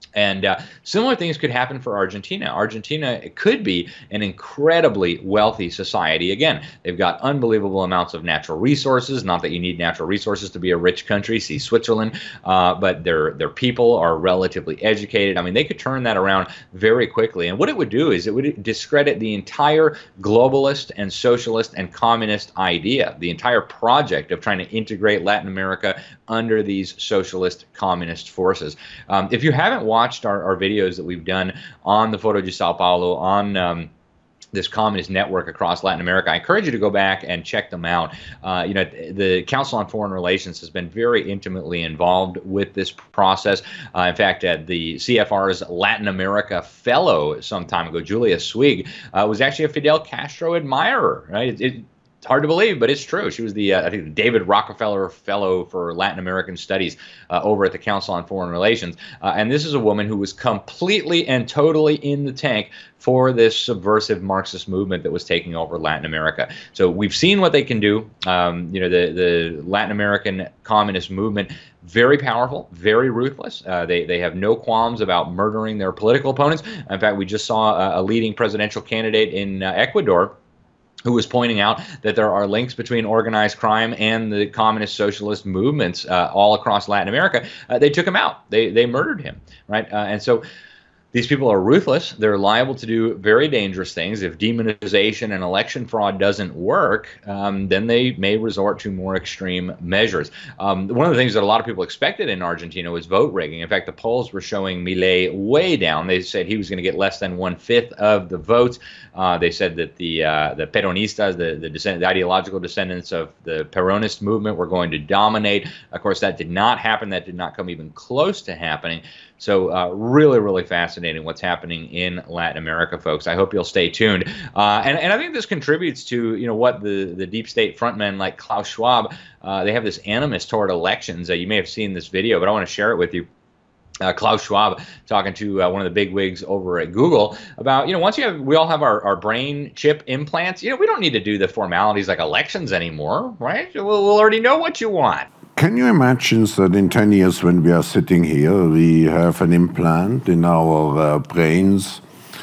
Speaker 12: And similar things could happen for Argentina. Argentina could be an incredibly wealthy society. Again, they've got unbelievable amounts of natural resources. Not that you need natural resources to be a rich country. See Switzerland. But their people are relatively educated. I mean, they could turn that around very quickly. And what it would do is it would discredit the entire globalist and socialist and communist idea, the entire project of trying to integrate Latin America under these socialist communist forces. If you haven't watched our videos that we've done on the Foro de Sao Paulo, on this communist network across Latin America, I encourage you to go back and check them out. You know, the Council on Foreign Relations has been very intimately involved with this process. In fact, the CFR's Latin America fellow some time ago, Julia Swig, was actually a Fidel Castro admirer, right? It's hard to believe, but it's true. She was the, I think, the David Rockefeller Fellow for Latin American Studies over at the Council on Foreign Relations. And this is a woman who was completely and totally in the tank for this subversive Marxist movement that was taking over Latin America. So we've seen what they can do. You know, the Latin American communist movement, very powerful, very ruthless. They have no qualms about murdering their political opponents. In fact, we just saw a leading presidential candidate in Ecuador who was pointing out that there are links between organized crime and the communist socialist movements all across Latin America. They took him out. They murdered him, right? And so these people are ruthless. They're liable to do very dangerous things. If demonization and election fraud doesn't work, then they may resort to more extreme measures. One of the things that a lot of people expected in Argentina was vote rigging. In fact, the polls were showing Milei way down. They said he was going to get less than 1/5 of the votes. They said that the Peronistas, the ideological descendants of the Peronist movement, were going to dominate. Of course, that did not happen. That did not come even close to happening. So really, really fascinating what's happening in Latin America, folks. I hope you'll stay tuned. And I think this contributes to, you know, what the deep state frontmen like Klaus Schwab, they have this animus toward elections. You may have seen this video, but I want to share it with you. Klaus Schwab talking to one of the big wigs over at Google about, you know, once we all have our brain chip implants, you know, we don't need to do the formalities like elections anymore, right? We'll already know what you want.
Speaker 13: Can you imagine that in 10 years when we are sitting here, we have an implant in our brains,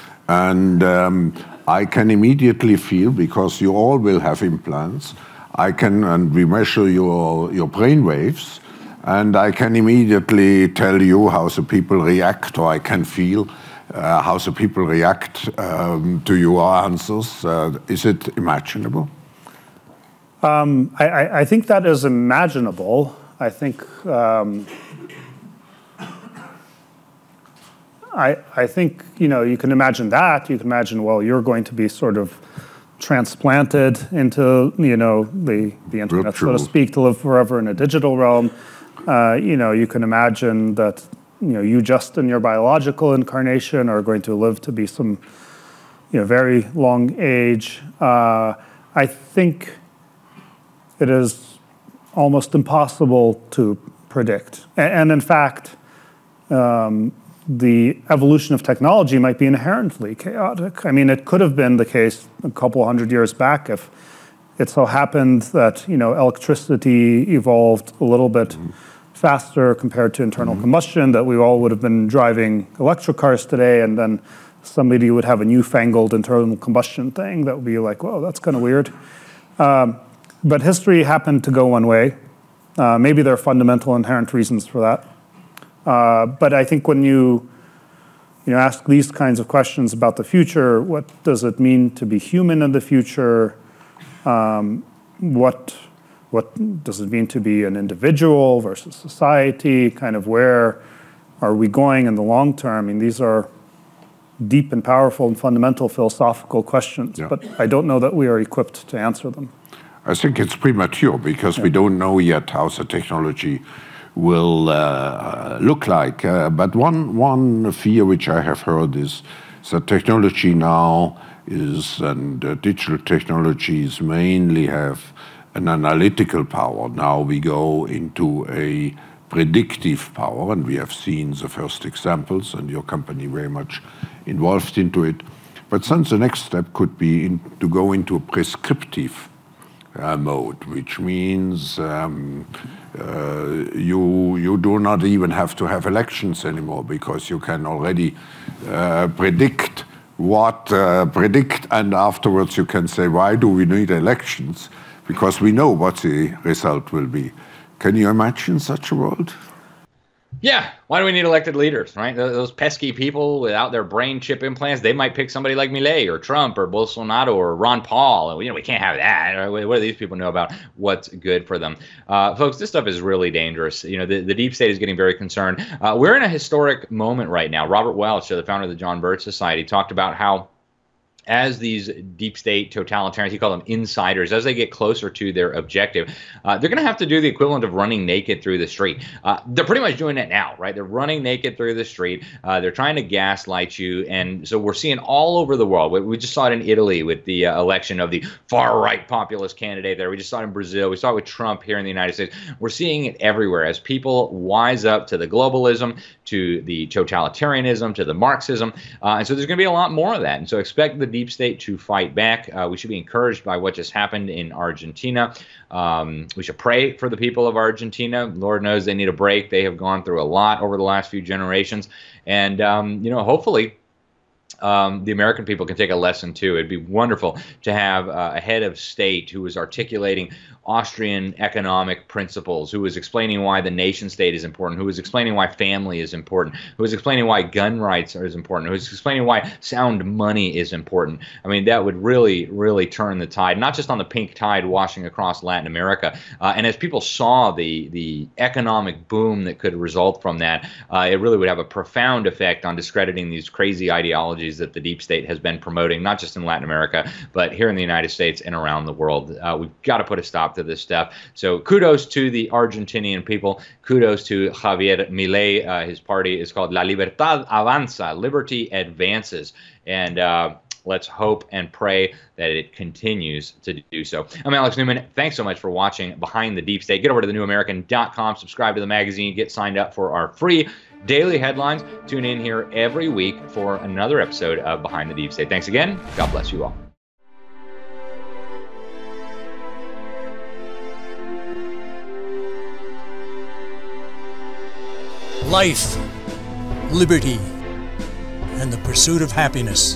Speaker 13: and I can immediately feel, because you all will have implants, and we measure your brain waves, and I can immediately tell you how the people react, or I can feel how the people react to your answers. Is it imaginable?
Speaker 14: I think that is imaginable. I think I think, you know, you can imagine that. You can imagine, well, you're going to be sort of transplanted into, you know, the internet, so to speak, to live forever in a digital realm. You know, you can imagine that, you know, you just in your biological incarnation are going to live to be some, you know, very long age. I think it is almost impossible to predict. And in fact, the evolution of technology might be inherently chaotic. I mean, it could have been the case a couple hundred years back if it so happened that, you know, electricity evolved a little bit faster compared to internal combustion, that we all would have been driving electric cars today, and then somebody would have a newfangled internal combustion thing that would be like, whoa, that's kind of weird. But history happened to go one way. Maybe there are fundamental inherent reasons for that. But I think when you ask these kinds of questions about the future, what does it mean to be human in the future? What does it mean to be an individual versus society? Kind of where are we going in the long term? I mean, these are deep and powerful and fundamental philosophical questions, but I don't know that we are equipped to answer them.
Speaker 13: I think it's premature because we don't know yet how the technology will look like. But one fear which I have heard is that technology now is, and digital technologies mainly have an analytical power. Now we go into a predictive power, and we have seen the first examples, and your company very much involved into it. But then the next step could be to go into a prescriptive mode, which means you do not even have to have elections anymore, because you can already predict, and afterwards you can say, why do we need elections? Because we know what the result will be. Can you imagine such a world?
Speaker 12: Yeah. Why do we need elected leaders, right? Those pesky people without their brain chip implants, they might pick somebody like Milei or Trump or Bolsonaro or Ron Paul. And, we can't have that. What do these people know about what's good for them? Folks, this stuff is really dangerous. The deep state is getting very concerned. We're in a historic moment right now. Robert Welch, the founder of the John Birch Society, talked about how as these deep state totalitarians, he called them insiders, as they get closer to their objective, they're going to have to do the equivalent of running naked through the street. They're pretty much doing it now, right? They're running naked through the street. They're trying to gaslight you. And so we're seeing all over the world. We just saw it in Italy with the election of the far-right populist candidate there. We just saw it in Brazil. We saw it with Trump here in the United States. We're seeing it everywhere as people wise up to the globalism, to the totalitarianism, to the Marxism. And so there's going to be a lot more of that. And so expect the deep state to fight back. We should be encouraged by what just happened in Argentina. We should pray for the people of Argentina. Lord knows they need a break. They have gone through a lot over the last few generations. And, hopefully the American people can take a lesson too. It'd be wonderful to have a head of state who was articulating Austrian economic principles, who was explaining why the nation state is important, who was explaining why family is important, who was explaining why gun rights are important, who was explaining why sound money is important. I mean, that would really, really turn the tide, not just on the pink tide washing across Latin America. And as people saw the economic boom that could result from that, it really would have a profound effect on discrediting these crazy ideologies that the deep state has been promoting, not just in Latin America, but here in the United States and around the world. We've got to put a stop to this stuff. So kudos to the Argentinian people. Kudos to Javier Milei. His party is called La Libertad Avanza, Liberty Advances. And let's hope and pray that it continues to do so. I'm Alex Newman. Thanks so much for watching Behind the Deep State. Get over to thenewamerican.com, subscribe to the magazine, get signed up for our free daily headlines. Tune in here every week for another episode of Behind the Deep State. Thanks again. God bless you all.
Speaker 15: Life, liberty, and the pursuit of happiness.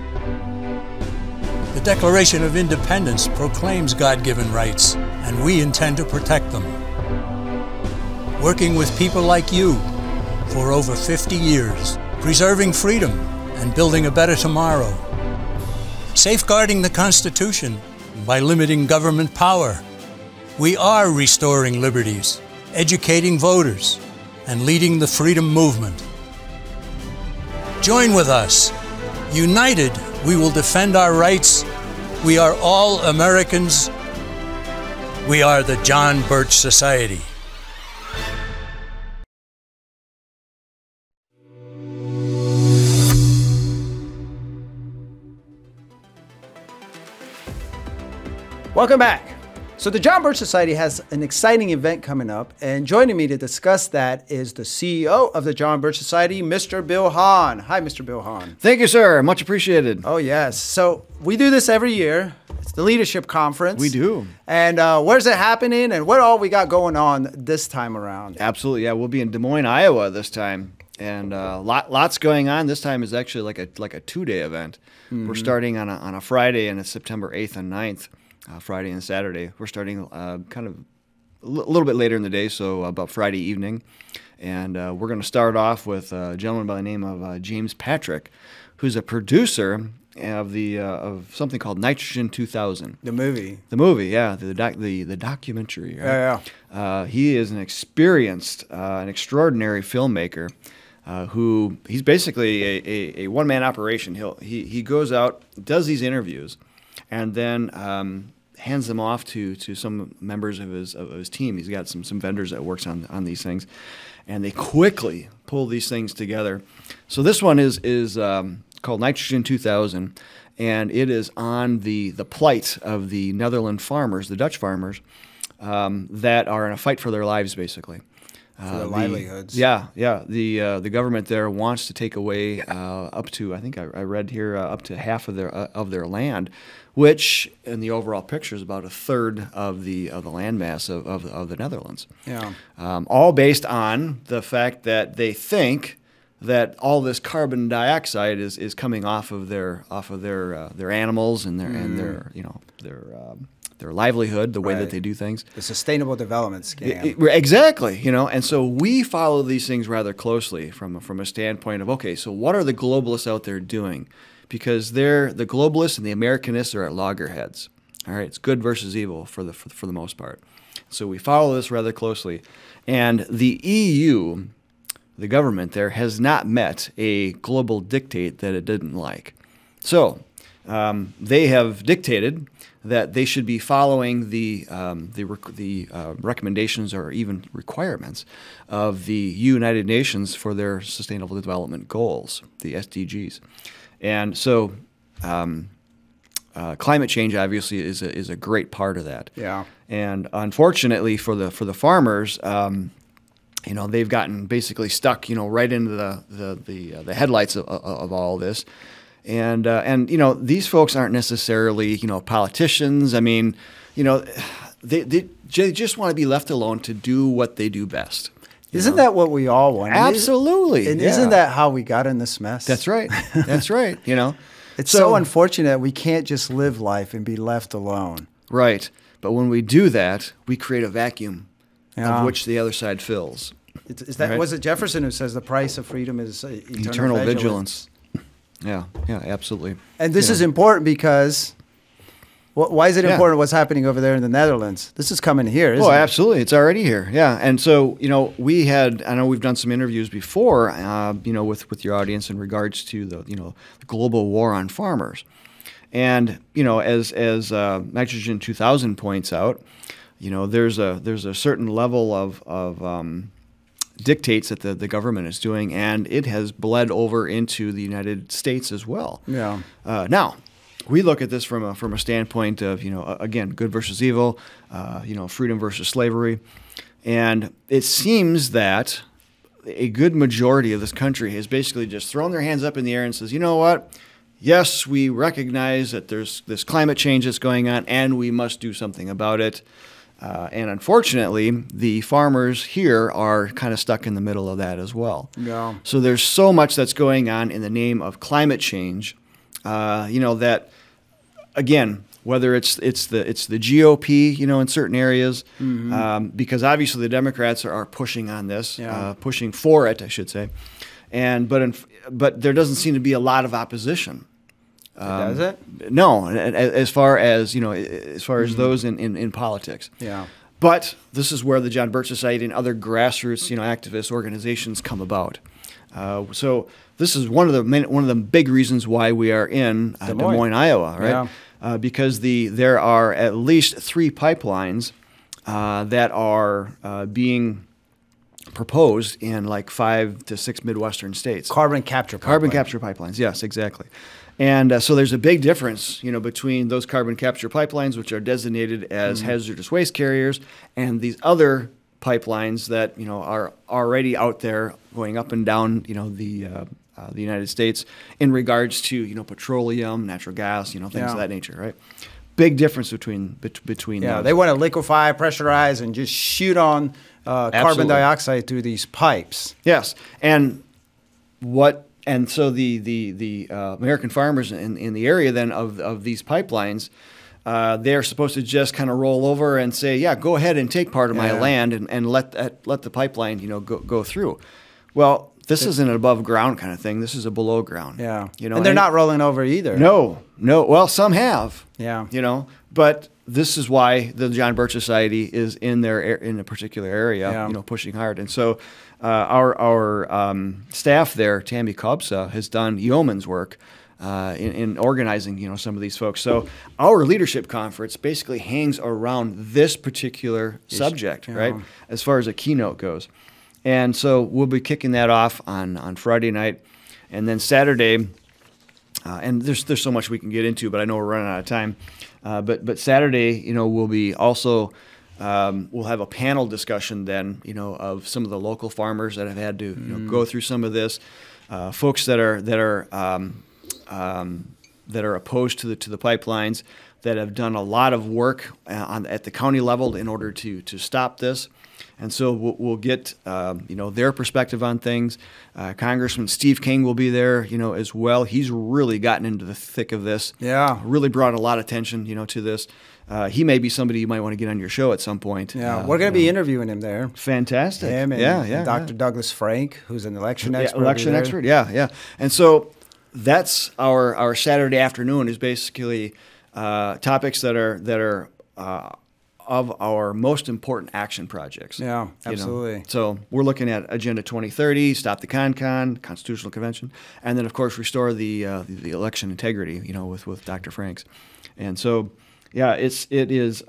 Speaker 15: The Declaration of Independence proclaims God-given rights, and we intend to protect them. Working with people like you for over 50 years, preserving freedom and building a better tomorrow. Safeguarding the Constitution by limiting government power. We are restoring liberties, educating voters, and leading the freedom movement. Join with us. United, we will defend our rights. We are all Americans. We are the John Birch Society.
Speaker 2: Welcome back. So the John Birch Society has an exciting event coming up, and joining me to discuss that is the CEO of the John Birch Society, Mr. Bill Hahn. Hi, Mr. Bill Hahn.
Speaker 16: Thank you, sir. Much appreciated.
Speaker 2: Oh, yes. So we do this every year. It's the Leadership Conference.
Speaker 16: We do.
Speaker 2: And where's it happening, and what all we got going on this time around?
Speaker 16: Absolutely, yeah. We'll be in Des Moines, Iowa this time, and lots going on. This time is actually like a 2-day event. Mm-hmm. We're starting on a Friday, and it's September 8th and 9th. Friday and Saturday. We're starting kind of a little bit later in the day, so about Friday evening. And we're going to start off with a gentleman by the name of James Patrick, who's a producer of something called Nitrogen 2000.
Speaker 2: The movie.
Speaker 16: The movie, yeah, the documentary. Right?
Speaker 2: Yeah.
Speaker 16: He is an experienced, an extraordinary filmmaker. Who he's basically a one-man operation. He goes out, does these interviews, and then hands them off to some members of his team. He's got some vendors that works on these things, and they quickly pull these things together. So this one is called Nitrogen 2000, and it is on the plight of the Netherlands farmers, the Dutch farmers, that are in a fight for their lives, basically.
Speaker 2: For their livelihoods.
Speaker 16: Yeah. The government there wants to take away up to, I think I read here, up to half of their land, which in the overall picture is about a third of the landmass of the Netherlands.
Speaker 2: Yeah.
Speaker 16: All based on the fact that they think that all this carbon dioxide is coming off of their animals and their livelihood, the way that they do things.
Speaker 2: The sustainable development scam.
Speaker 16: Exactly, and so we follow these things rather closely from a standpoint of, okay, so what are the globalists out there doing? Because the globalists and the Americanists are at loggerheads. All right, it's good versus evil for the most part. So we follow this rather closely, and the EU, the government there, has not met a global dictate that it didn't like. So they have dictated that they should be following the recommendations or even requirements of the United Nations for their Sustainable Development Goals, the SDGs. And so climate change obviously is a great part of that.
Speaker 2: Yeah.
Speaker 16: And unfortunately for the farmers, they've gotten basically stuck, right into the headlights of all this. And these folks aren't necessarily, politicians. I mean, they just want to be left alone to do what they do best.
Speaker 2: Isn't that what we all want?
Speaker 16: Absolutely.
Speaker 2: And isn't that how we got in this mess?
Speaker 16: That's right. That's right.
Speaker 2: It's so unfortunate we can't just live life and be left alone.
Speaker 16: Right. But when we do that, we create a vacuum of which the other side fills.
Speaker 2: Was it Jefferson who says the price of freedom is
Speaker 16: eternal vigilance? Yeah, absolutely.
Speaker 2: And this is important because why is it important what's happening over there in the Netherlands? This is coming here, isn't it?
Speaker 16: Oh, absolutely. It's already here. Yeah. And so, I know we've done some interviews before, with your audience in regards to the global war on farmers. And, as Nitrogen 2000 points out, there's a certain level of dictates that the government is doing, and it has bled over into the United States as well.
Speaker 2: Yeah.
Speaker 16: Now, we look at this from a standpoint of, again, good versus evil, freedom versus slavery. And it seems that a good majority of this country has basically just thrown their hands up in the air and says, you know what? Yes, we recognize that there's this climate change that's going on, and we must do something about it. And unfortunately, the farmers here are kind of stuck in the middle of that as well.
Speaker 2: Yeah.
Speaker 16: So there's so much that's going on in the name of climate change, that, again, whether it's the GOP, in certain areas, because obviously the Democrats are pushing on this, pushing for it, I should say, but there doesn't seem to be a lot of opposition.
Speaker 2: Does it?
Speaker 16: No, as far as those in politics.
Speaker 2: Yeah.
Speaker 16: But this is where the John Birch Society and other grassroots, activist organizations come about. So this is one of the big reasons why we are in Des Moines, Iowa, right?
Speaker 2: Yeah.
Speaker 16: Because there are at least 3 pipelines that are being proposed in like 5 to 6 Midwestern states.
Speaker 2: Carbon capture
Speaker 16: pipelines. Yes, exactly. And so there's a big difference, between those carbon capture pipelines, which are designated as hazardous waste carriers, and these other pipelines that are already out there going up and down, the United States in regards to petroleum, natural gas, things of that nature, right? Big difference between those.
Speaker 2: They want to liquefy, pressurize, and just shoot on carbon dioxide through these pipes.
Speaker 16: Yes, and so the American farmers in the area then of these pipelines, they're supposed to just kind of roll over and say, yeah, go ahead and take part of my land and let the pipeline go through. Well, this isn't an above ground kind of thing. This is a below ground.
Speaker 2: Yeah. And they're not rolling over either.
Speaker 16: No. Well, some have.
Speaker 2: Yeah.
Speaker 16: But this is why the John Birch Society is in a particular area, pushing hard. And so our staff there, Tammy Kobsa, has done yeoman's work in organizing, some of these folks. So our leadership conference basically hangs around this particular subject, right, as far as a keynote goes. And so we'll be kicking that off on Friday night, and then Saturday. And there's so much we can get into, but I know we're running out of time. But Saturday, we'll be also We'll have a panel discussion then, of some of the local farmers that have had to go through some of this, folks that are opposed to the pipelines, that have done a lot of work at the county level in order to stop this. And so we'll get their perspective on things. Congressman Steve King will be there, as well. He's really gotten into the thick of this.
Speaker 2: Yeah,
Speaker 16: really brought a lot of attention, to this. He may be somebody you might want to get on your show at some point.
Speaker 2: Yeah, we're going to be interviewing him there.
Speaker 16: Fantastic.
Speaker 2: Him and Dr. Douglas Frank, who's an election expert.
Speaker 16: Election expert. Yeah. And so that's our Saturday afternoon is basically topics that are of our most important action projects.
Speaker 2: Yeah, absolutely.
Speaker 16: So we're looking at Agenda 2030, Stop the Con, Constitutional Convention, and then of course restore the election integrity. With Dr. Franks, and so it is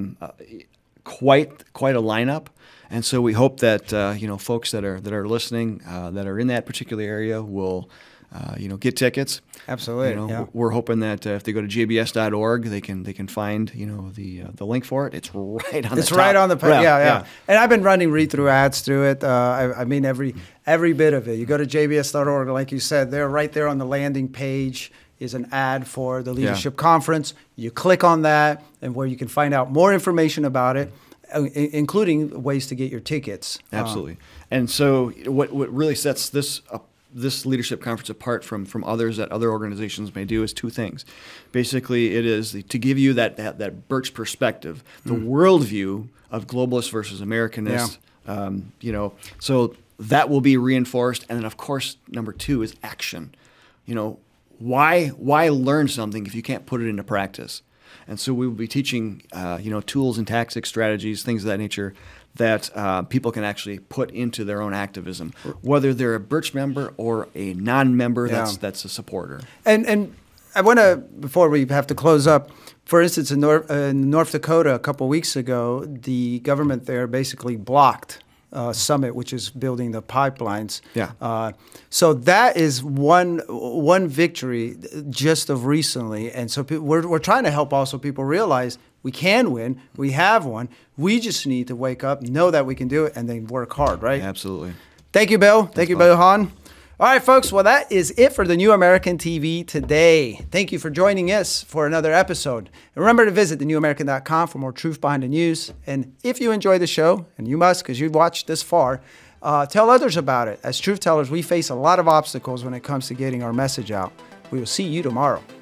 Speaker 16: quite a lineup. And so we hope that folks that are listening that are in that particular area will get tickets.
Speaker 2: Absolutely.
Speaker 16: We're hoping that if they go to jbs.org, they can find the link for it. It's right on.
Speaker 2: It's
Speaker 16: the top.
Speaker 2: right on the yeah. And I've been running read-through ads through it. I mean every bit of it. You go to jbs.org, like you said, they're right there on the landing page is an ad for the leadership conference. You click on that, and where you can find out more information about it, including ways to get your tickets.
Speaker 16: Absolutely. And so what really sets this leadership conference apart from others that other organizations may do is two things. Basically, it is to give you that Birch perspective, the worldview of globalist versus Americanist. So that will be reinforced. And then, of course, number two is action. Why learn something if you can't put it into practice? And so we will be teaching, tools and tactics, strategies, things of that nature that people can actually put into their own activism, whether they're a Birch member or a non-member that's a supporter.
Speaker 2: And I want to, before we have to close up, for instance, in North Dakota a couple of weeks ago, the government there basically blocked Summit, which is building the pipelines.
Speaker 16: Yeah.
Speaker 2: So that is one victory just of recently, and so we're trying to help also people realize we can win. We have won. We just need to wake up, know that we can do it, and then work hard. Right?
Speaker 16: Absolutely.
Speaker 2: Thank you, Bill. Thank you, Bill Hahn. All right, folks. Well, that is it for the New American TV today. Thank you for joining us for another episode. And remember to visit thenewamerican.com for more truth behind the news. And if you enjoy the show, and you must because you've watched this far, tell others about it. As truth tellers, we face a lot of obstacles when it comes to getting our message out. We will see you tomorrow.